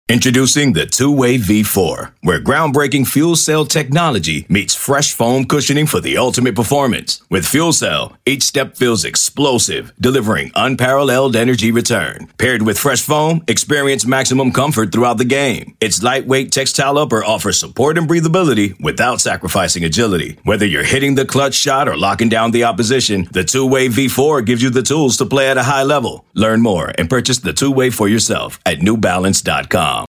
Introducing the Two-Way V4, where groundbreaking fuel cell technology meets fresh foam cushioning for the ultimate performance. With Fuel Cell, each step feels explosive, delivering unparalleled energy return. Paired with fresh foam, experience maximum comfort throughout the game. Its lightweight textile upper offers support and breathability without sacrificing agility. Whether you're hitting the clutch shot or locking down the opposition, the Two-Way V4 gives you the tools to play at a high level. Learn more and purchase the Two-Way for yourself at newbalance.com.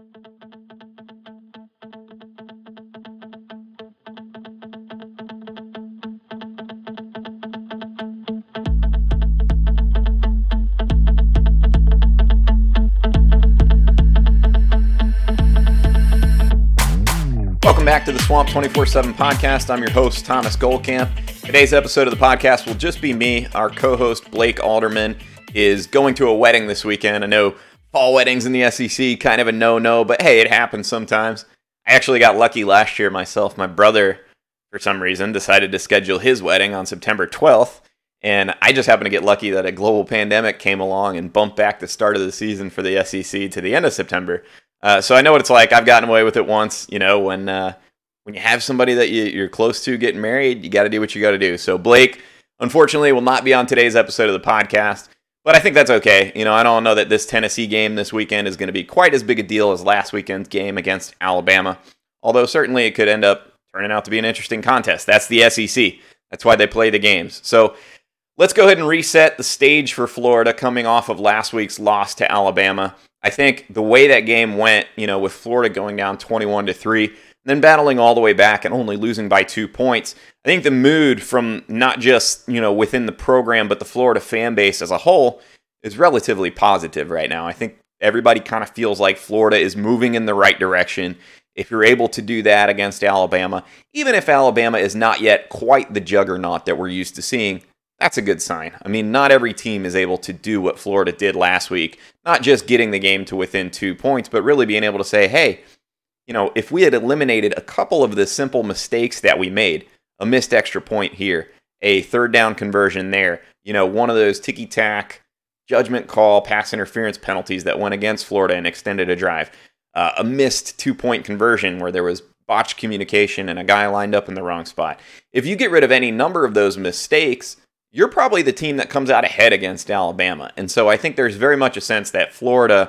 Welcome back to the Swamp 24/7 podcast. I'm your host, Thomas Goldkamp. Today's episode of the podcast will just be me. Our co-host, Blake Alderman, is going to a wedding this weekend. I know fall weddings in the SEC, kind of a no-no, but hey, it happens sometimes. I actually got lucky last year myself. My brother, for some reason, decided to schedule his wedding on September 12th, and I just happened to get lucky that a global pandemic came along and bumped back the start of the season for the SEC to the end of September. So I know what it's like. I've gotten away with it once. You know, when you have somebody that you're close to getting married, you got to do what you got to do. So Blake, unfortunately, will not be on today's episode of the podcast, but I think that's okay. You know, I don't know that this Tennessee game this weekend is going to be quite as big a deal as last weekend's game against Alabama, although certainly it could end up turning out to be an interesting contest. That's the SEC. That's why they play the games. So let's go ahead and reset the stage for Florida coming off of last week's loss to Alabama. I think the way that game went, you know, with Florida going down 21-3, and then battling all the way back and only losing by 2 points, I think the mood from not just, you know, within the program, but the Florida fan base as a whole is relatively positive right now. I think everybody kind of feels like Florida is moving in the right direction. If you're able to do that against Alabama, even if Alabama is not yet quite the juggernaut that we're used to seeing, that's a good sign. I mean, not every team is able to do what Florida did last week, not just getting the game to within 2 points, but really being able to say, hey, you know, if we had eliminated a couple of the simple mistakes that we made, a missed extra point here, a third down conversion there, you know, one of those ticky-tack judgment call pass interference penalties that went against Florida and extended a drive, a missed 2-point conversion where there was botched communication and a guy lined up in the wrong spot. If you get rid of any number of those mistakes, you're probably the team that comes out ahead against Alabama. And so I think there's very much a sense that Florida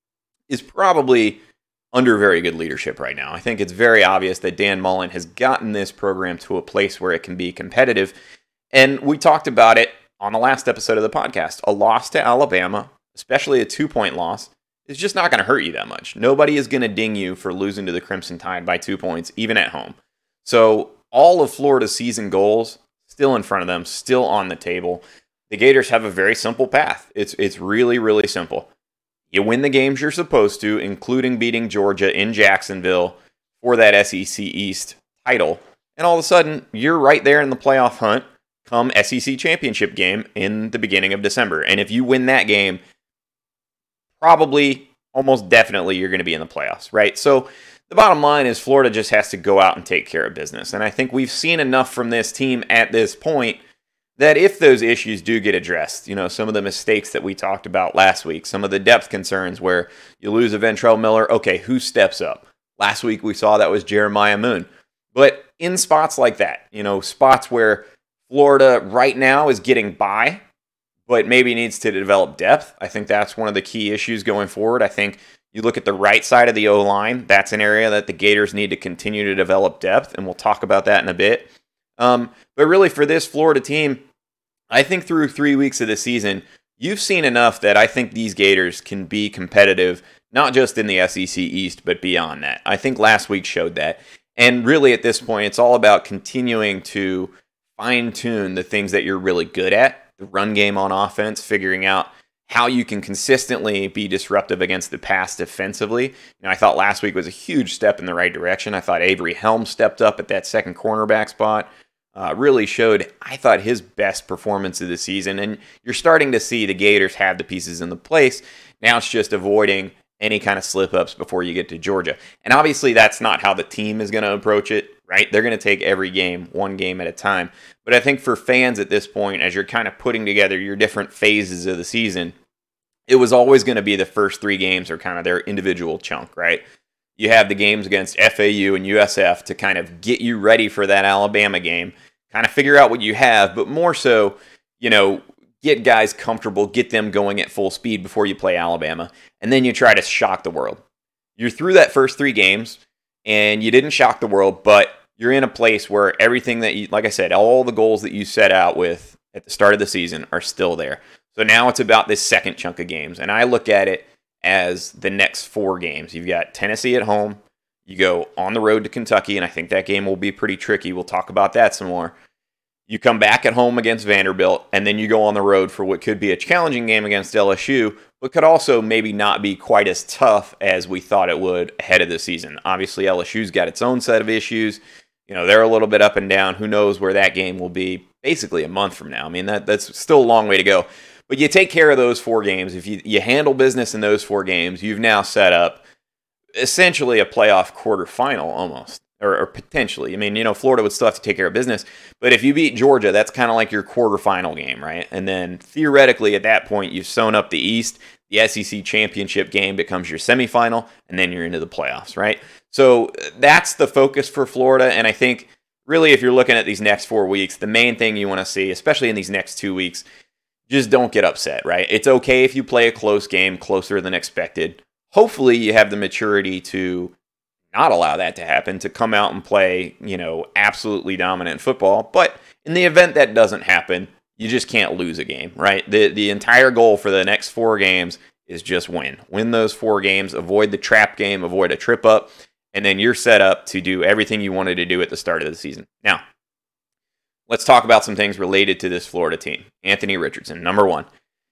is probably under very good leadership right now. I think it's very obvious that Dan Mullen has gotten this program to a place where it can be competitive. And we talked about it on the last episode of the podcast. A loss to Alabama, especially a 2-point loss, is just not going to hurt you that much. Nobody is going to ding you for losing to the Crimson Tide by 2 points, even at home. So all of Florida's season goals still in front of them, still on the table. The Gators have a very simple path. It's really, really simple. You win the games you're supposed to, including beating Georgia in Jacksonville for that SEC East title, and all of a sudden, you're right there in the playoff hunt come SEC championship game in the beginning of December. And if you win that game, probably, almost definitely, you're going to be in the playoffs, right? So the bottom line is Florida just has to go out and take care of business. And I think we've seen enough from this team at this point that if those issues do get addressed, you know, some of the mistakes that we talked about last week, some of the depth concerns where you lose a Ventrell Miller, okay, who steps up? Last week we saw that was Jeremiah Moon. But in spots like that, you know, spots where Florida right now is getting by, but maybe needs to develop depth, I think that's one of the key issues going forward. I think you look at the right side of the O-line, that's an area that the Gators need to continue to develop depth, and we'll talk about that in a bit. But really for this Florida team, I think through 3 weeks of the season, you've seen enough that I think these Gators can be competitive, not just in the SEC East, but beyond that. I think last week showed that. And really at this point, it's all about continuing to fine-tune the things that you're really good at, the run game on offense, figuring out how you can consistently be disruptive against the pass defensively. You know, I thought last week was a huge step in the right direction. I thought Avery Helms stepped up at that second cornerback spot. Really showed, I thought, his best performance of the season. And you're starting to see the Gators have the pieces in the place. Now it's just avoiding any kind of slip-ups before you get to Georgia. And obviously that's not how the team is going to approach it, right? They're going to take every game, one game at a time. But I think for fans at this point, as you're kind of putting together your different phases of the season, it was always going to be the first 3 games are kind of their individual chunk, right? You have the games against FAU and USF to kind of get you ready for that Alabama game, kind of figure out what you have, but more so, get guys comfortable, get them going at full speed before you play Alabama, and then you try to shock the world. You're through that first 3 games, and you didn't shock the world, but you're in a place where everything that you, like I said, all the goals that you set out with at the start of the season are still there. So now it's about this second chunk of games, and I look at it as the next 4 games. You've got Tennessee at home, you go on the road to Kentucky, and I think that game will be pretty tricky. We'll talk about that some more. You come back at home against Vanderbilt, and then you go on the road for what could be a challenging game against LSU, but could also maybe not be quite as tough as we thought it would ahead of the season. Obviously, LSU's got its own set of issues. They're a little bit up and down. Who knows where that game will be basically a month from now. I mean, that's still a long way to go. But you take care of those 4 games. If you handle business in those 4 games, you've now set up essentially a playoff quarterfinal almost, or potentially. I mean, Florida would still have to take care of business. But if you beat Georgia, that's kind of like your quarterfinal game, right? And then theoretically at that point, you've sewn up the East. The SEC championship game becomes your semifinal, and then you're into the playoffs, right? So that's the focus for Florida. And I think really if you're looking at these next 4 weeks, the main thing you want to see, especially in these next 2 weeks, just don't get upset, right? It's okay if you play a close game closer than expected. Hopefully you have the maturity to not allow that to happen, to come out and play, absolutely dominant football. But in the event that doesn't happen, you just can't lose a game, right? The entire goal for the next 4 games is just win. Win those 4 games, avoid the trap game, avoid a trip up, and then you're set up to do everything you wanted to do at the start of the season. Now, let's talk about some things related to this Florida team. Anthony Richardson, number 1.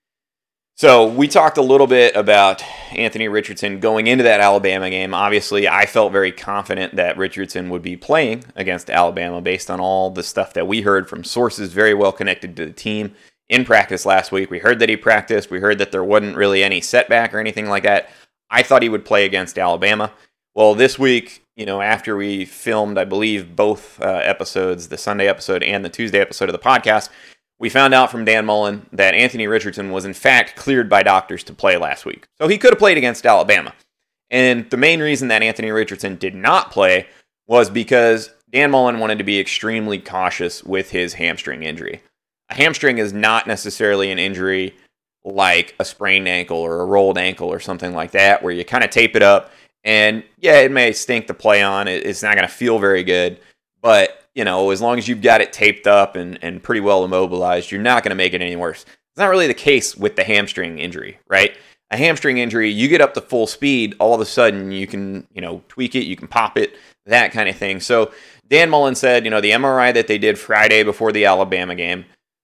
So we talked a little bit about Anthony Richardson going into that Alabama game. Obviously, I felt very confident that Richardson would be playing against Alabama based on all the stuff that we heard from sources very well connected to the team in practice last week. We heard that he practiced. We heard that there wasn't really any setback or anything like that. I thought he would play against Alabama. Well, this week, after we filmed, I believe, both episodes, the Sunday episode and the Tuesday episode of the podcast, we found out from Dan Mullen that Anthony Richardson was in fact cleared by doctors to play last week. So he could have played against Alabama. And the main reason that Anthony Richardson did not play was because Dan Mullen wanted to be extremely cautious with his hamstring injury. A hamstring is not necessarily an injury like a sprained ankle or a rolled ankle or something like that, where you kind of tape it up. And yeah, it may stink to play on. It's not going to feel very good. But as long as you've got it taped up and pretty well immobilized, you're not going to make it any worse. It's not really the case with the hamstring injury, right? A hamstring injury, you get up to full speed, all of a sudden you can, tweak it, you can pop it, that kind of thing. So Dan Mullen said, the MRI that they did Friday before the Alabama game,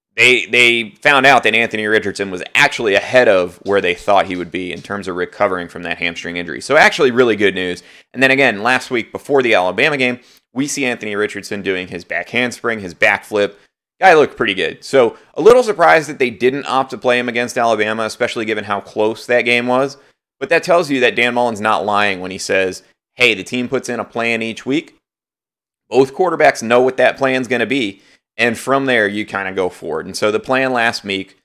they found out that Anthony Richardson was actually ahead of where they thought he would be in terms of recovering from that hamstring injury. So actually really good news. And then again, last week before the Alabama game, we see Anthony Richardson doing his back handspring, his backflip. Guy looked pretty good. So a little surprised that they didn't opt to play him against Alabama, especially given how close that game was. But that tells you that Dan Mullen's not lying when he says, hey, the team puts in a plan each week. Both quarterbacks know what that plan's going to be. And from there, you kind of go forward. And so the plan last week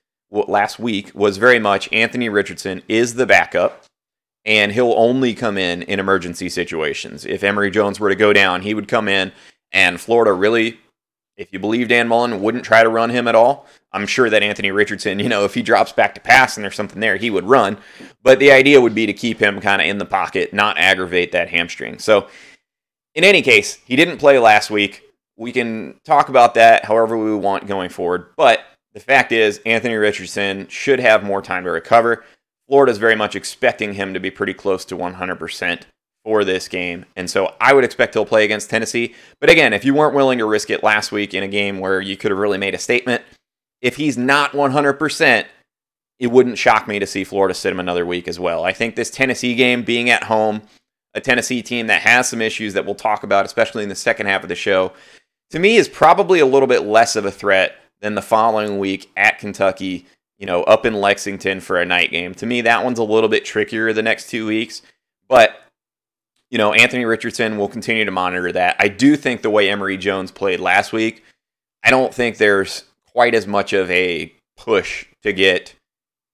was very much Anthony Richardson is the backup, and he'll only come in emergency situations. If Emory Jones were to go down, he would come in, and Florida really, if you believe Dan Mullen, wouldn't try to run him at all. I'm sure that Anthony Richardson, if he drops back to pass and there's something there, he would run. But the idea would be to keep him kind of in the pocket, not aggravate that hamstring. So in any case, he didn't play last week. We can talk about that however we want going forward. But the fact is, Anthony Richardson should have more time to recover. Florida's very much expecting him to be pretty close to 100% for this game. And so I would expect he'll play against Tennessee. But again, if you weren't willing to risk it last week in a game where you could have really made a statement, if he's not 100%, it wouldn't shock me to see Florida sit him another week as well. I think this Tennessee game, being at home, a Tennessee team that has some issues that we'll talk about, especially in the second half of the show, to me is probably a little bit less of a threat than the following week at Kentucky, up in Lexington for a night game. To me, that one's a little bit trickier the next 2 weeks. But, Anthony Richardson will continue to monitor that. I do think the way Emory Jones played last week, I don't think there's quite as much of a push to get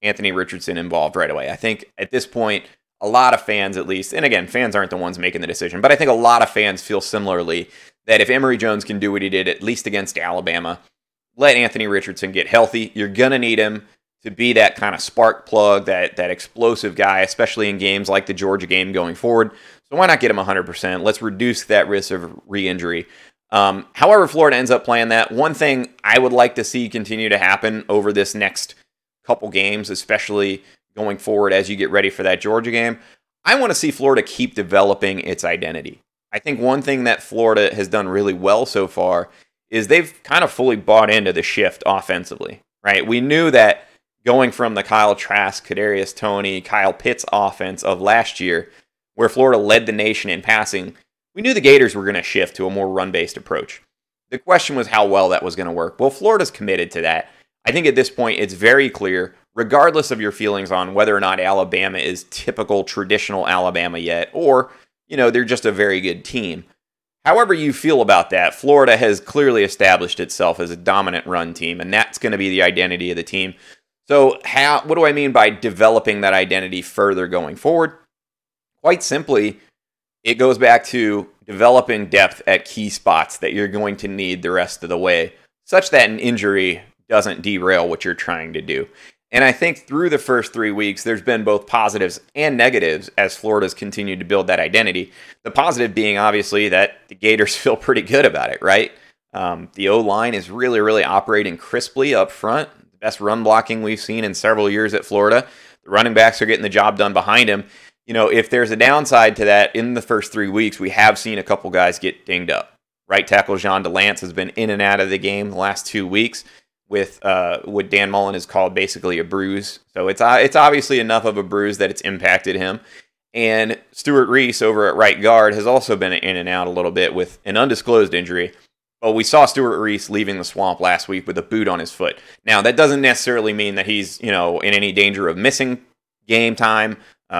Anthony Richardson involved right away. I think at this point, a lot of fans at least, and again, fans aren't the ones making the decision, but I think a lot of fans feel similarly that if Emory Jones can do what he did, at least against Alabama, let Anthony Richardson get healthy. You're going to need him to be that kind of spark plug, that explosive guy, especially in games like the Georgia game going forward. So why not get him 100%? Let's reduce that risk of re-injury. However, Florida ends up playing that. One thing I would like to see continue to happen over this next couple games, especially going forward as you get ready for that Georgia game, I want to see Florida keep developing its identity. I think one thing that Florida has done really well so far is they've kind of fully bought into the shift offensively, right? We knew that going from the Kyle Trask, Kadarius Toney, Kyle Pitts offense of last year, where Florida led the nation in passing, we knew the Gators were going to shift to a more run-based approach. The question was how well that was going to work. Well, Florida's committed to that. I think at this point it's very clear, regardless of your feelings on whether or not Alabama is typical traditional Alabama yet, or, they're just a very good team. However you feel about that, Florida has clearly established itself as a dominant run team, and that's going to be the identity of the team. So what do I mean by developing that identity further going forward? Quite simply, it goes back to developing depth at key spots that you're going to need the rest of the way, such that an injury doesn't derail what you're trying to do. And I think through the first 3 weeks, there's been both positives and negatives as Florida's continued to build that identity. The positive being, obviously, that the Gators feel pretty good about it, right? The O-line is really, really operating crisply up front. The best run blocking we've seen in several years at Florida. The running backs are getting the job done behind him. If there's a downside to that, in the first 3 weeks, we have seen a couple guys get dinged up. Right tackle Jean Delance has been in and out of the game the last 2 weeks with what Dan Mullen has called basically a bruise. So it's obviously enough of a bruise that it's impacted him. And Stuart Reese over at right guard has also been in and out a little bit with an undisclosed injury. But we saw Stuart Reese leaving the swamp last week with a boot on his foot. Now, that doesn't necessarily mean that he's, in any danger of missing game time,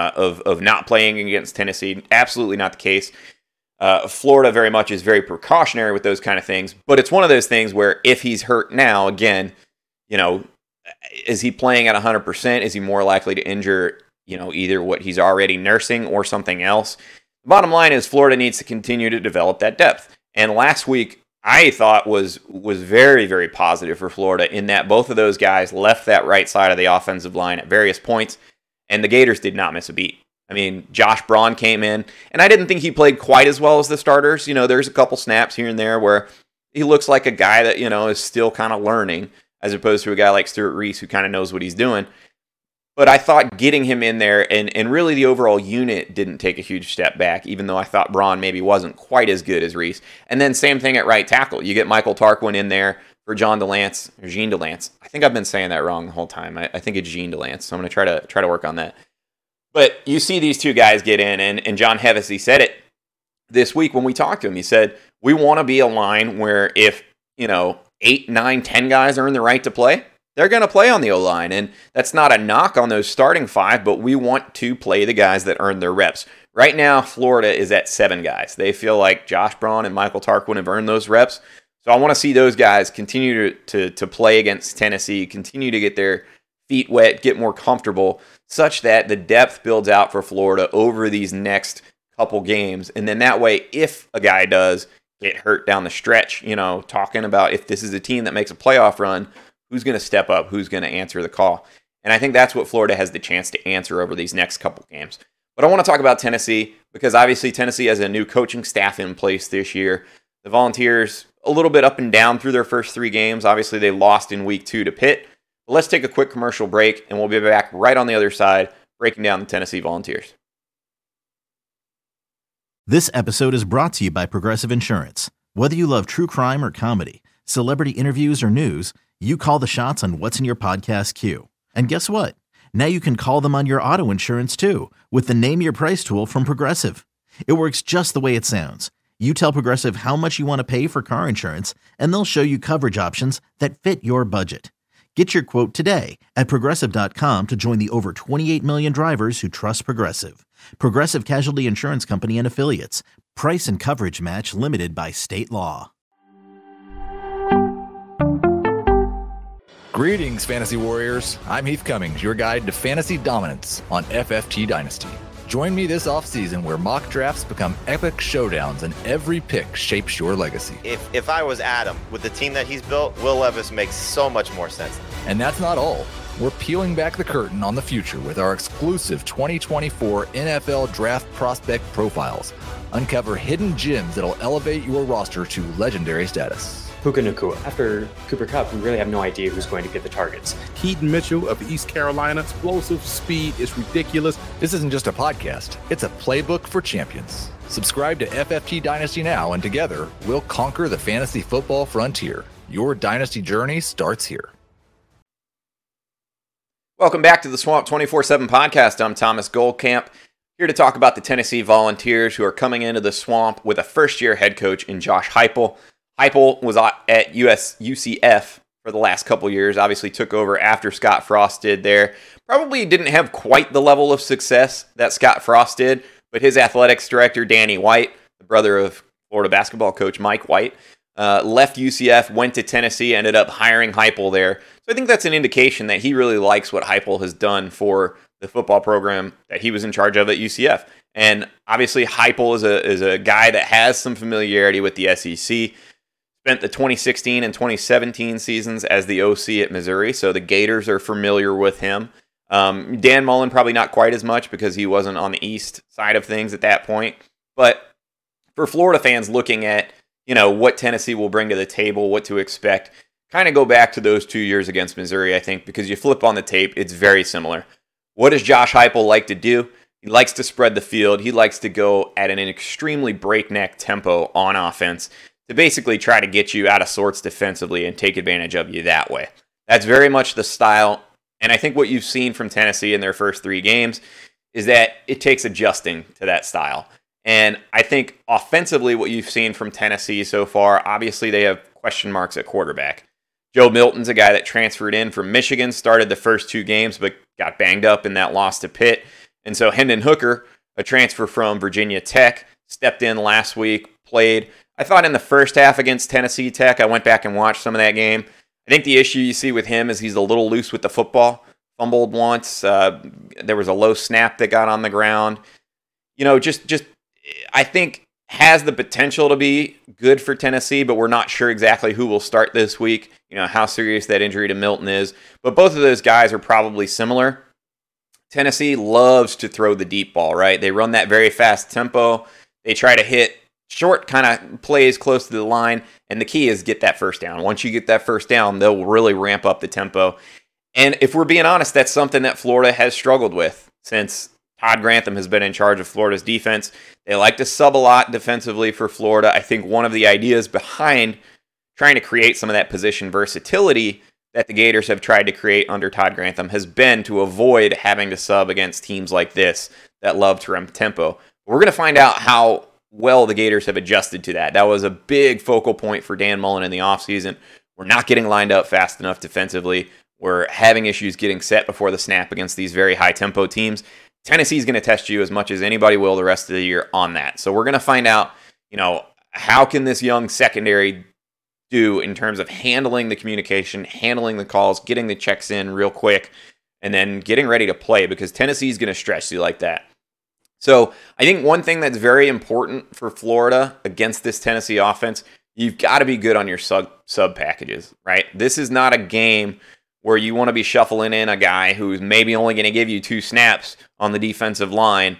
of not playing against Tennessee. Absolutely not the case. Florida very much is very precautionary with those kind of things, but it's one of those things where if he's hurt now, again, is he playing at 100%? Is he more likely to injure, either what he's already nursing or something else? The bottom line is Florida needs to continue to develop that depth. And last week, I thought was very, very positive for Florida in that both of those guys left that right side of the offensive line at various points, and the Gators did not miss a beat. I mean, Josh Braun came in, and I didn't think he played quite as well as the starters. There's a couple snaps here and there where he looks like a guy that, is still kind of learning, as opposed to a guy like Stuart Reese who kind of knows what he's doing. But I thought getting him in there, and really the overall unit didn't take a huge step back, even though I thought Braun maybe wasn't quite as good as Reese. And then same thing at right tackle. You get Michael Tarquin in there for Jean Delance. I think I've been saying that wrong the whole time. I think it's Jean Delance, so I'm going to try to work on that. But you see these two guys get in, and John Hevesy said it this week when we talked to him. He said, we want to be a line where if, 8, 9, 10 guys earn the right to play, they're going to play on the O-line. And that's not a knock on those starting 5, but we want to play the guys that earn their reps. Right now, Florida is at 7 guys. They feel like Josh Braun and Michael Tarquin have earned those reps. So I want to see those guys continue to play against Tennessee, continue to get their feet wet, get more comfortable, such that the depth builds out for Florida over these next couple games. And then that way, if a guy does get hurt down the stretch, talking about if this is a team that makes a playoff run, who's going to step up, who's going to answer the call. And I think that's what Florida has the chance to answer over these next couple games. But I want to talk about Tennessee because obviously Tennessee has a new coaching staff in place this year. The Volunteers, a little bit up and down through their first 3 games. Obviously, they lost in week 2 to Pitt. But let's take a quick commercial break, and we'll be back right on the other side, breaking down the Tennessee Volunteers. This episode is brought to you by Progressive Insurance. Whether you love true crime or comedy, celebrity interviews or news, you call the shots on what's in your podcast queue. And guess what? Now you can call them on your auto insurance too with the Name Your Price tool from Progressive. It works just the way it sounds. You tell Progressive how much you want to pay for car insurance, and they'll show you coverage options that fit your budget. Get your quote today at Progressive.com to join the over 28 million drivers who trust Progressive. Progressive Casualty Insurance Company and Affiliates. Price and coverage match limited by state law. Greetings, Fantasy Warriors. I'm Heath Cummings, your guide to fantasy dominance on FFT Dynasty. Join me this offseason where mock drafts become epic showdowns and every pick shapes your legacy. If I was Adam, with the team that he's built, Will Levis makes so much more sense. And that's not all. We're peeling back the curtain on the future with our exclusive 2024 NFL Draft Prospect Profiles. Uncover hidden gems that'll elevate your roster to legendary status. Puka Nacua. After Cooper Kupp, we really have no idea who's going to get the targets. Keaton Mitchell of East Carolina. Explosive speed is ridiculous. This isn't just a podcast. It's a playbook for champions. Subscribe to FFT Dynasty now, and together, we'll conquer the fantasy football frontier. Your dynasty journey starts here. Welcome back to the Swamp 24/7 podcast. I'm Thomas Goldcamp, here to talk about the Tennessee Volunteers, who are coming into the Swamp with a first-year head coach in Josh Heupel. Heupel was at UCF for the last couple years, obviously took over after Scott Frost did there. Probably didn't have quite the level of success that Scott Frost did, but his athletics director, Danny White, the brother of Florida basketball coach Mike White, left UCF, went to Tennessee, ended up hiring Heupel there. So I think that's an indication that he really likes what Heupel has done for the football program that he was in charge of at UCF. And obviously Heupel is a guy that has some familiarity with the SEC. Spent the 2016 and 2017 seasons as the OC at Missouri, so the Gators are familiar with him. Dan Mullen probably not quite as much because he wasn't on the east side of things at that point. But for Florida fans looking at, what Tennessee will bring to the table, what to expect, kind of go back to those 2 years against Missouri, I think, because you flip on the tape, it's very similar. What does Josh Heupel like to do? He likes to spread the field. He likes to go at an extremely breakneck tempo on offense to basically try to get you out of sorts defensively and take advantage of you that way. That's very much the style, and I think what you've seen from Tennessee in their first 3 games is that it takes adjusting to that style. And I think offensively what you've seen from Tennessee so far, obviously they have question marks at quarterback. Joe Milton's a guy that transferred in from Michigan, started the first 2 games, but got banged up in that loss to Pitt. And so Hendon Hooker, a transfer from Virginia Tech, stepped in last week, played. I thought in the first half against Tennessee Tech, I went back and watched some of that game. I think the issue you see with him is he's a little loose with the football. Fumbled once. There was a low snap that got on the ground. Just I think has the potential to be good for Tennessee, but we're not sure exactly who will start this week. How serious that injury to Milton is. But both of those guys are probably similar. Tennessee loves to throw the deep ball, right? They run that very fast tempo. They try to hit short kind of plays close to the line, and the key is get that first down. Once you get that first down, they'll really ramp up the tempo. And if we're being honest, that's something that Florida has struggled with since Todd Grantham has been in charge of Florida's defense. They like to sub a lot defensively for Florida. I think one of the ideas behind trying to create some of that position versatility that the Gators have tried to create under Todd Grantham has been to avoid having to sub against teams like this that love to run tempo. We're going to find out how well the Gators have adjusted to that. That was a big focal point for Dan Mullen in the offseason. We're not getting lined up fast enough defensively. We're having issues getting set before the snap against these very high-tempo teams. Tennessee's going to test you as much as anybody will the rest of the year on that. So we're going to find out, how can this young secondary do in terms of handling the communication, handling the calls, getting the checks in real quick, and then getting ready to play, because Tennessee's going to stress you like that. So I think one thing that's very important for Florida against this Tennessee offense, you've got to be good on your sub packages, right? This is not a game where you want to be shuffling in a guy who's maybe only going to give you 2 snaps on the defensive line,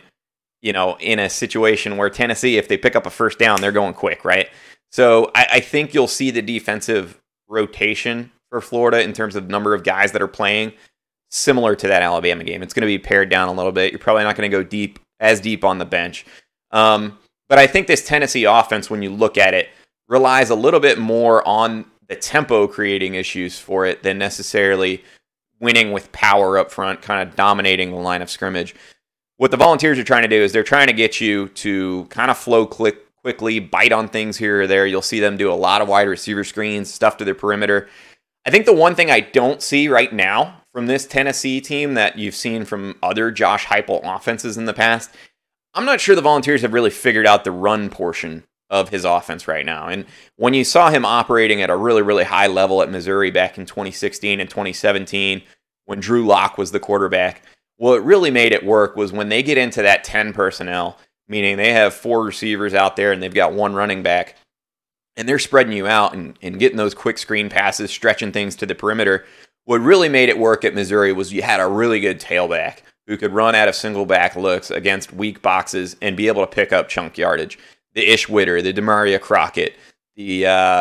in a situation where Tennessee, if they pick up a first down, they're going quick, right? So I think you'll see the defensive rotation for Florida in terms of number of guys that are playing similar to that Alabama game. It's going to be pared down a little bit. You're probably not going to go as deep on the bench. But I think this Tennessee offense, when you look at it, relies a little bit more on the tempo creating issues for it than necessarily winning with power up front, kind of dominating the line of scrimmage. What the Volunteers are trying to do is they're trying to get you to kind of flow quickly, bite on things here or there. You'll see them do a lot of wide receiver screens, stuff to their perimeter. I think the one thing I don't see right now from this Tennessee team that you've seen from other Josh Heupel offenses in the past, I'm not sure the Volunteers have really figured out the run portion of his offense right now. And when you saw him operating at a really, really high level at Missouri back in 2016 and 2017, when Drew Lock was the quarterback, what really made it work was when they get into that 10 personnel, meaning they have 4 receivers out there and they've got 1 running back, and they're spreading you out and getting those quick screen passes, stretching things to the perimeter. What really made it work at Missouri was you had a really good tailback who could run out of single back looks against weak boxes and be able to pick up chunk yardage. The Ish Witter, the Demaria Crockett, the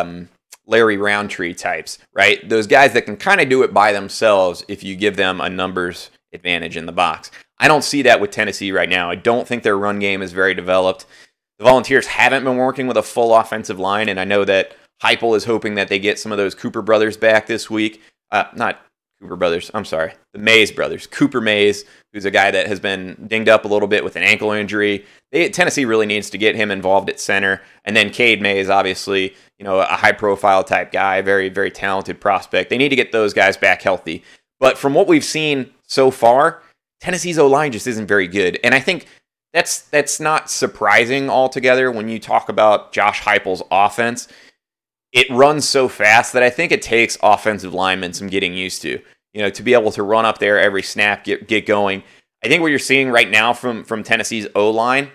Larry Roundtree types, right? Those guys that can kind of do it by themselves if you give them a numbers advantage in the box. I don't see that with Tennessee right now. I don't think their run game is very developed. The Volunteers haven't been working with a full offensive line, and I know that Heupel is hoping that they get some of those Cooper brothers back this week. Not Cooper brothers, I'm sorry, the Mays brothers. Cooper Mays, who's a guy that has been dinged up a little bit with an ankle injury. Tennessee really needs to get him involved at center. And then Cade Mays, obviously, a high-profile type guy, very, very talented prospect. They need to get those guys back healthy. But from what we've seen so far, Tennessee's O-line just isn't very good. And I think that's not surprising altogether when you talk about Josh Heupel's offense. It runs so fast that I think it takes offensive linemen some getting used to, to be able to run up there every snap, get going. I think what you're seeing right now from Tennessee's O-line,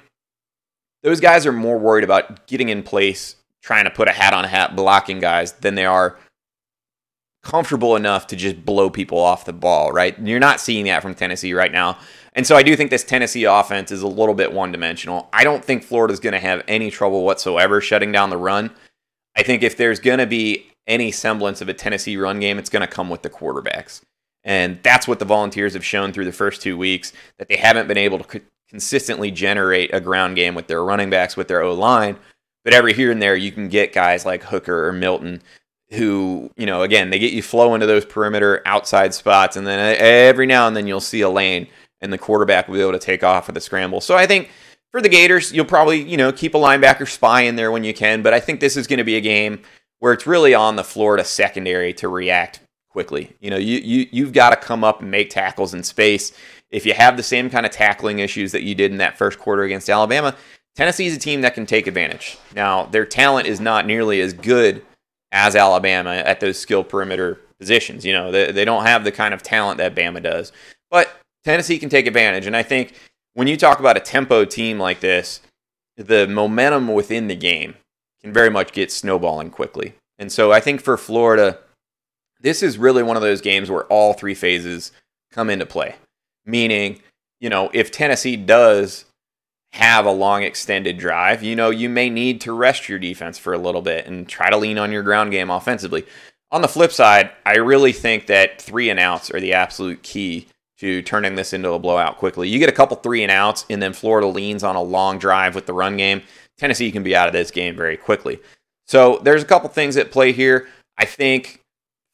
those guys are more worried about getting in place, trying to put a hat on a hat, blocking guys, than they are comfortable enough to just blow people off the ball, right? You're not seeing that from Tennessee right now. And so I do think this Tennessee offense is a little bit one-dimensional. I don't think Florida's going to have any trouble whatsoever shutting down the run. I think if there's going to be any semblance of a Tennessee run game, it's going to come with the quarterbacks. And that's what the Volunteers have shown through the first 2 weeks, that they haven't been able to consistently generate a ground game with their running backs, with their O-line. But every here and there, you can get guys like Hooker or Milton who, again, they get you flow into those perimeter outside spots, and then every now and then you'll see a lane, and the quarterback will be able to take off with a scramble. So I think for the Gators, you'll probably, keep a linebacker spy in there when you can, but I think this is going to be a game where it's really on the Florida secondary to react quickly. You've got to come up and make tackles in space. If you have the same kind of tackling issues that you did in that first quarter against Alabama, Tennessee is a team that can take advantage. Now, their talent is not nearly as good as Alabama at those skill perimeter positions. They don't have the kind of talent that Bama does. But Tennessee can take advantage. And I think when you talk about a tempo team like this, the momentum within the game can very much get snowballing quickly. And so I think for Florida, this is really one of those games where all 3 phases come into play. Meaning, if Tennessee does have a long extended drive, you may need to rest your defense for a little bit and try to lean on your ground game offensively. On the flip side, I really think that 3 and outs are the absolute key to turning this into a blowout quickly. You get a couple 3 and outs, and then Florida leans on a long drive with the run game. Tennessee can be out of this game very quickly. So there's a couple things at play here. I think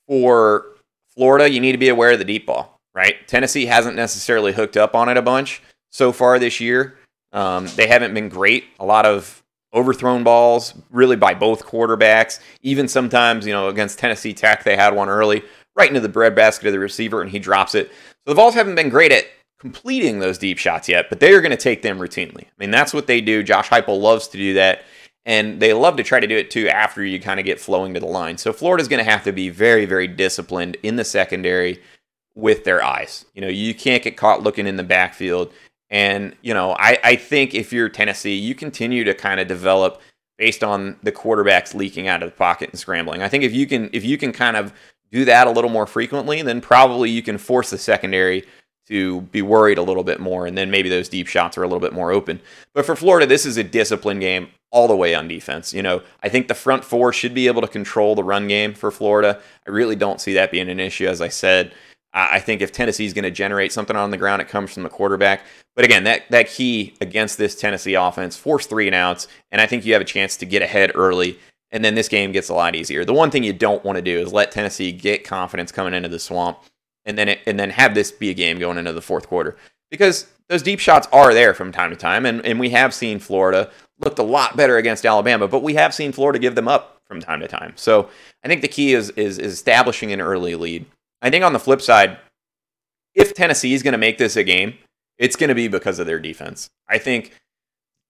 for Florida, you need to be aware of the deep ball, right? Tennessee hasn't necessarily hooked up on it a bunch so far this year. They haven't been great. A lot of overthrown balls, really by both quarterbacks. Even sometimes, against Tennessee Tech, they had one early, right into the breadbasket of the receiver, and he drops it. So the Vols haven't been great at completing those deep shots yet, but they are going to take them routinely. I mean, that's what they do. Josh Heupel loves to do that, and they love to try to do it too after you kind of get flowing to the line. So Florida's going to have to be very, very disciplined in the secondary with their eyes. You can't get caught looking in the backfield. And, I think if you're Tennessee, you continue to kind of develop based on the quarterbacks leaking out of the pocket and scrambling. I think if you can kind of do that a little more frequently, then probably you can force the secondary to be worried a little bit more, and then maybe those deep shots are a little bit more open. But for Florida, this is a disciplined game all the way on defense. I think the front 4 should be able to control the run game for Florida. I really don't see that being an issue, as I said. I think if Tennessee is going to generate something on the ground, it comes from the quarterback. But again, that key against this Tennessee offense, force 3 and outs, and I think you have a chance to get ahead early, and then this game gets a lot easier. The one thing you don't want to do is let Tennessee get confidence coming into the swamp, and then have this be a game going into the fourth quarter. Because those deep shots are there from time to time, and we have seen Florida looked a lot better against Alabama, but we have seen Florida give them up from time to time. So I think the key is establishing an early lead. I think on the flip side, if Tennessee is going to make this a game, it's going to be because of their defense. I think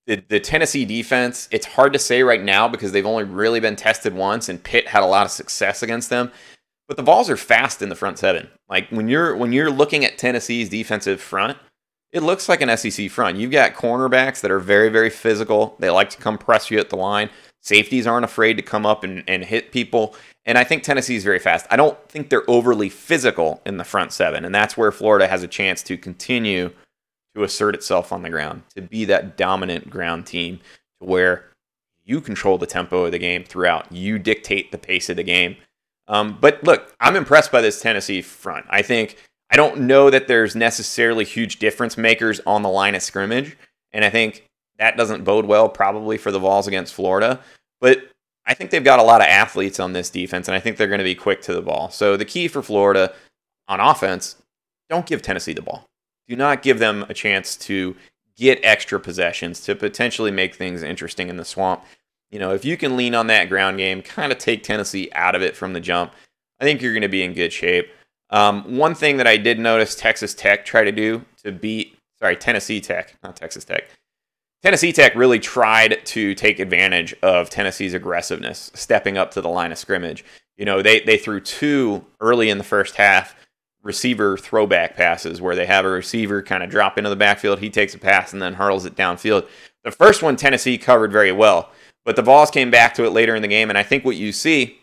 the Tennessee defense, it's hard to say right now because they've only really been tested once, and Pitt had a lot of success against them. But the Vols are fast in the front seven. Like when you're looking at Tennessee's defensive front, it looks like an SEC front. You've got cornerbacks that are very, very physical. They like to come press you at the line. Safeties aren't afraid to come up and hit people. And I think Tennessee is very fast. I don't think they're overly physical in the front seven, and that's where Florida has a chance to continue to assert itself on the ground, to be that dominant ground team to where you control the tempo of the game throughout. You dictate the pace of the game. But look, I'm impressed by this Tennessee front. I don't know that there's necessarily huge difference makers on the line of scrimmage, and I think that doesn't bode well probably for the Vols against Florida. But I think they've got a lot of athletes on this defense, and I think they're going to be quick to the ball. So the key for Florida on offense, don't give Tennessee the ball. Do not give them a chance to get extra possessions to potentially make things interesting in the swamp. You know, if you can lean on that ground game, kind of take Tennessee out of it from the jump, I think you're going to be in good shape. One thing that I did notice Texas Tech try to do to beat, Tennessee Tech, not Texas Tech. Tennessee Tech really tried to take advantage of Tennessee's aggressiveness, stepping up to the line of scrimmage. You know, they threw two early in the first half receiver throwback passes where they have a receiver kind of drop into the backfield. He takes a pass and then hurls it downfield. The first one, Tennessee covered very well, but the Vols came back to it later in the game. And I think what you see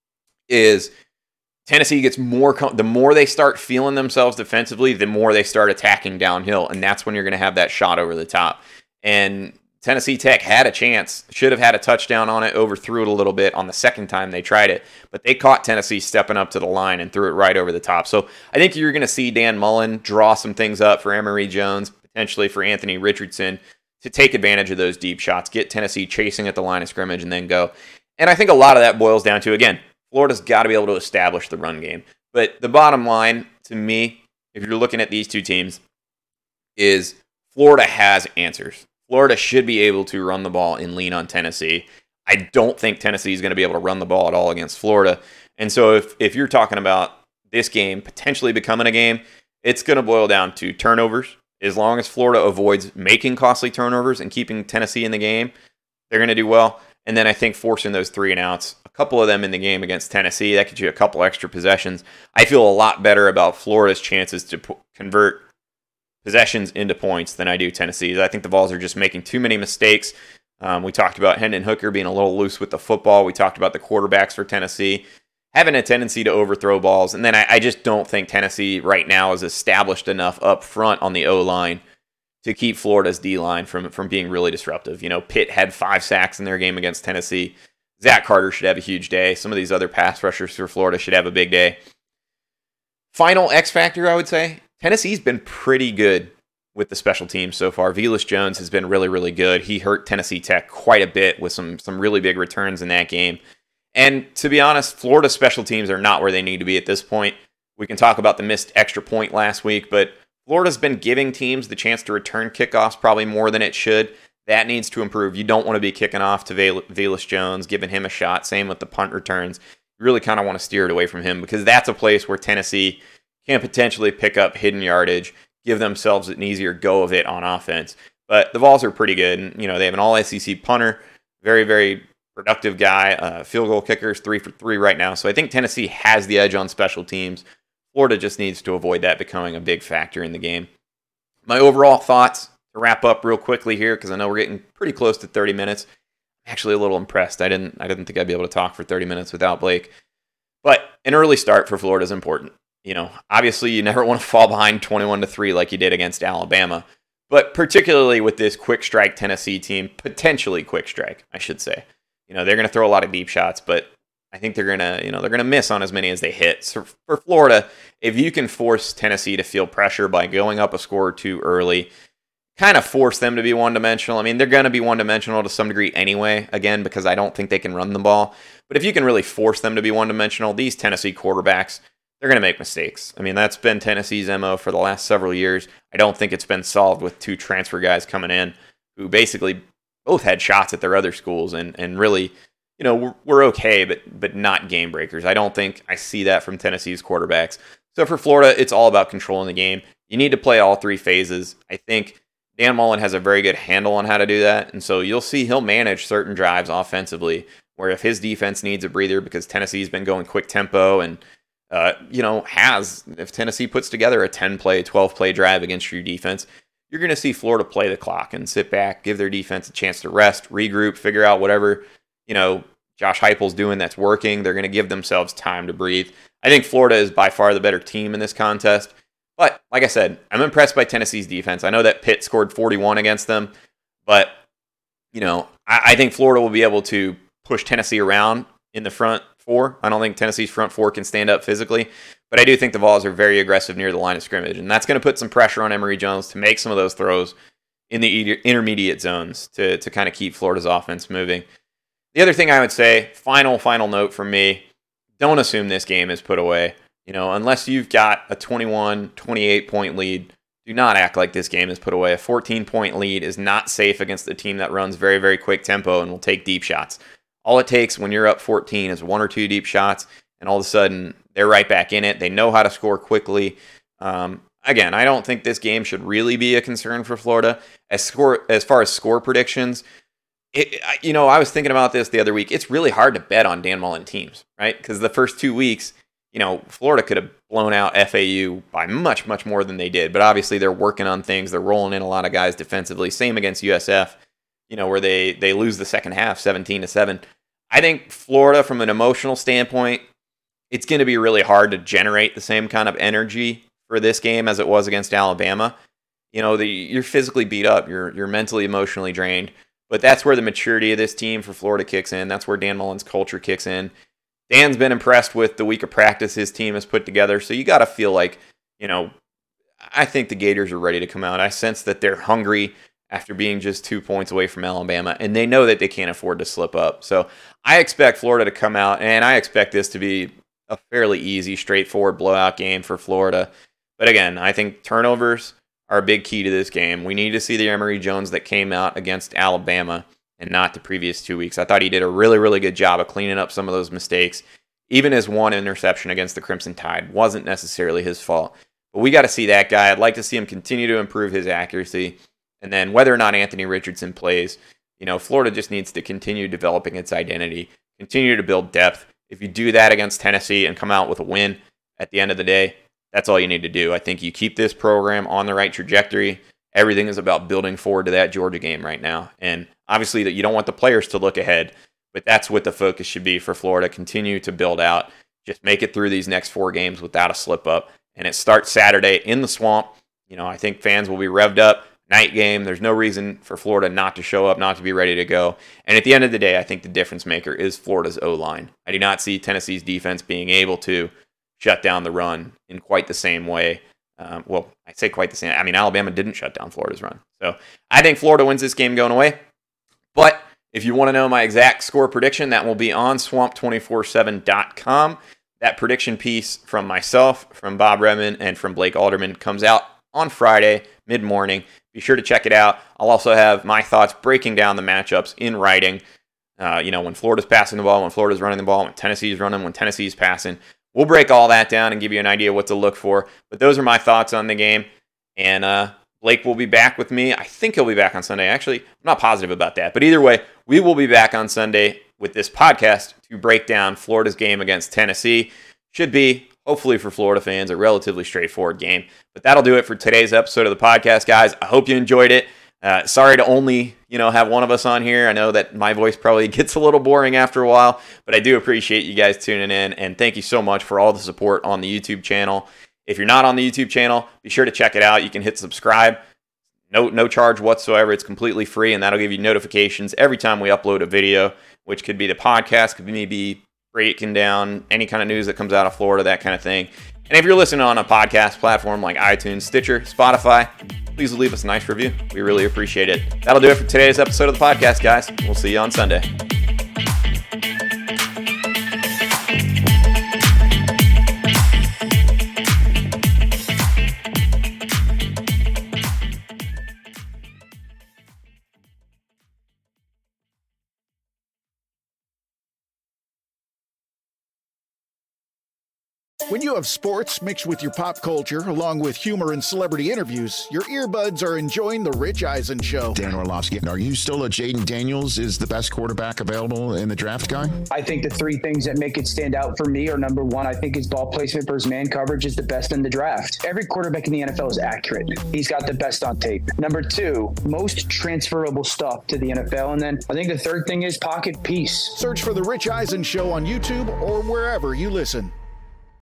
is Tennessee gets more, the more they start feeling themselves defensively, the more they start attacking downhill. And that's when you're going to have that shot over the top. And Tennessee Tech had a chance, should have had a touchdown on it, overthrew it a little bit on the second time they tried it, but they caught Tennessee stepping up to the line and threw it right over the top. So I think you're going to see Dan Mullen draw some things up for Emory Jones, potentially for Anthony Richardson, to take advantage of those deep shots, get Tennessee chasing at the line of scrimmage, and then go. And I think a lot of that boils down to, again, Florida's got to be able to establish the run game. But the bottom line, to me, if you're looking at these two teams, is Florida has answers. Florida should be able to run the ball and lean on Tennessee. I don't think Tennessee is going to be able to run the ball at all against Florida. And so if you're talking about this game potentially becoming a game, it's going to boil down to turnovers. As long as Florida avoids making costly turnovers and keeping Tennessee in the game, they're going to do well. And then I think forcing those 3 and outs, a couple of them in the game against Tennessee, that gets you a couple extra possessions. I feel a lot better about Florida's chances to convert possessions into points than I do Tennessee's. I think the Vols are just making too many mistakes. We talked about Hendon Hooker being a little loose with the football. We talked about the quarterbacks for Tennessee having a tendency to overthrow balls. And then I just don't think Tennessee right now is established enough up front on the O-line to keep Florida's D-line from being really disruptive. You know, Pitt had 5 sacks in their game against Tennessee. Zach Carter should have a huge day. Some of these other pass rushers for Florida should have a big day. Final X factor, I would say, Tennessee's been pretty good with the special teams so far. Velus Jones has been really, really good. He hurt Tennessee Tech quite a bit with some really big returns in that game. And to be honest, Florida's special teams are not where they need to be at this point. We can talk about the missed extra point last week, but Florida's been giving teams the chance to return kickoffs probably more than it should. That needs to improve. You don't want to be kicking off to Velus Jones, giving him a shot. Same with the punt returns. You really kind of want to steer it away from him because that's a place where Tennessee can potentially pick up hidden yardage, give themselves an easier go of it on offense. But the Vols are pretty good. And, you know, they have an all-SEC punter, very, very productive guy. Field goal kickers, 3 for 3 right now. So I think Tennessee has the edge on special teams. Florida just needs to avoid that becoming a big factor in the game. My overall thoughts to wrap up real quickly here, because I know we're getting pretty close to 30 minutes. I'm actually a little impressed. I didn't think I'd be able to talk for 30 minutes without Blake. But an early start for Florida is important. You know, obviously you never want to fall behind 21-3 like you did against Alabama, but particularly with this quick strike Tennessee team, potentially quick strike, I should say. You know, they're going to throw a lot of deep shots, but I think they're going to miss on as many as they hit. So for Florida, if you can force Tennessee to feel pressure by going up a score or 2 early, kind of force them to be one-dimensional. I mean, they're going to be one-dimensional to some degree anyway, again, because I don't think they can run the ball. But if you can really force them to be one-dimensional, these Tennessee quarterbacks, they're going to make mistakes. I mean, that's been Tennessee's MO for the last several years. I don't think it's been solved with 2 transfer guys coming in who basically both had shots at their other schools and really, you know, we're okay, but not game breakers. I don't think I see that from Tennessee's quarterbacks. So for Florida, it's all about controlling the game. You need to play all 3 phases. I think Dan Mullen has a very good handle on how to do that. And so you'll see he'll manage certain drives offensively where if his defense needs a breather because Tennessee's been going quick tempo and, if Tennessee puts together a 10-play, 12-play drive against your defense, you're going to see Florida play the clock and sit back, give their defense a chance to rest, regroup, figure out whatever, Josh Heupel's doing that's working. They're going to give themselves time to breathe. I think Florida is by far the better team in this contest. But like I said, I'm impressed by Tennessee's defense. I know that Pitt scored 41 against them, but I think Florida will be able to push Tennessee around in the front four. I don't think Tennessee's front four can stand up physically, but I do think the Vols are very aggressive near the line of scrimmage, and that's going to put some pressure on Emory Jones to make some of those throws in the intermediate zones to kind of keep Florida's offense moving. The other thing I would say, final note from me, don't assume this game is put away. Unless you've got a 21, 28-point lead, do not act like this game is put away. A 14-point lead is not safe against a team that runs very, very quick tempo and will take deep shots. All it takes when you're up 14 is 1 or 2 deep shots, and all of a sudden, they're right back in it. They know how to score quickly. Again, I don't think this game should really be a concern for Florida. As far as score predictions, I was thinking about this the other week. It's really hard to bet on Dan Mullen teams, right? Because the first 2 weeks, Florida could have blown out FAU by much, much more than they did. But obviously, they're working on things. They're rolling in a lot of guys defensively. Same against USF, where they lose the second half 17-7. I think Florida, from an emotional standpoint, it's going to be really hard to generate the same kind of energy for this game as it was against Alabama. You're physically beat up. You're mentally, emotionally drained. But that's where the maturity of this team for Florida kicks in. That's where Dan Mullen's culture kicks in. Dan's been impressed with the week of practice his team has put together. So you got to feel like, I think the Gators are ready to come out. I sense that they're hungry after being just 2 points away from Alabama, and they know that they can't afford to slip up. So I expect Florida to come out, and I expect this to be a fairly easy, straightforward blowout game for Florida. But again, I think turnovers are a big key to this game. We need to see the Emory Jones that came out against Alabama and not the previous 2 weeks. I thought he did a really, really good job of cleaning up some of those mistakes. Even his one interception against the Crimson Tide wasn't necessarily his fault. But we got to see that guy. I'd like to see him continue to improve his accuracy. And then whether or not Anthony Richardson plays, Florida just needs to continue developing its identity, continue to build depth. If you do that against Tennessee and come out with a win at the end of the day, that's all you need to do. I think you keep this program on the right trajectory. Everything is about building forward to that Georgia game right now. And obviously that you don't want the players to look ahead, but that's what the focus should be for Florida. Continue to build out. Just make it through these next 4 games without a slip up. And it starts Saturday in the Swamp. I think fans will be revved up. Night game. There's no reason for Florida not to show up, not to be ready to go. And at the end of the day, I think the difference maker is Florida's O-line. I do not see Tennessee's defense being able to shut down the run in quite the same way. I say quite the same. I mean, Alabama didn't shut down Florida's run. So I think Florida wins this game going away. But if you want to know my exact score prediction, that will be on swamp247.com. That prediction piece from myself, from Bob Redman, and from Blake Alderman comes out on Friday, mid-morning. Be sure to check it out. I'll also have my thoughts breaking down the matchups in writing. When Florida's passing the ball, when Florida's running the ball, when Tennessee's running, when Tennessee's passing. We'll break all that down and give you an idea what to look for. But those are my thoughts on the game. And Blake will be back with me. I think he'll be back on Sunday. Actually, I'm not positive about that. But either way, we will be back on Sunday with this podcast to break down Florida's game against Tennessee. Should be, hopefully for Florida fans, a relatively straightforward game. But that'll do it for today's episode of the podcast, guys. I hope you enjoyed it. Sorry to only, have one of us on here. I know that my voice probably gets a little boring after a while, but I do appreciate you guys tuning in, and thank you so much for all the support on the YouTube channel. If you're not on the YouTube channel, be sure to check it out. You can hit subscribe. No charge whatsoever. It's completely free, and that'll give you notifications every time we upload a video, which could be the podcast, could maybe breaking down any kind of news that comes out of Florida, that kind of thing. And if you're listening on a podcast platform like iTunes, Stitcher, Spotify, please leave us a nice review. We really appreciate it. That'll do it for today's episode of the podcast, guys. We'll see you on Sunday. When you have sports mixed with your pop culture, along with humor and celebrity interviews, your earbuds are enjoying The Rich Eisen Show. Dan Orlovsky, are you still a Jaden Daniels is the best quarterback available in the draft guy? I think the three things that make it stand out for me are, number one, I think his ball placement versus man coverage is the best in the draft. Every quarterback in the NFL is accurate. He's got the best on tape. Number two, most transferable stuff to the NFL. And then I think the third thing is pocket peace. Search for The Rich Eisen Show on YouTube or wherever you listen.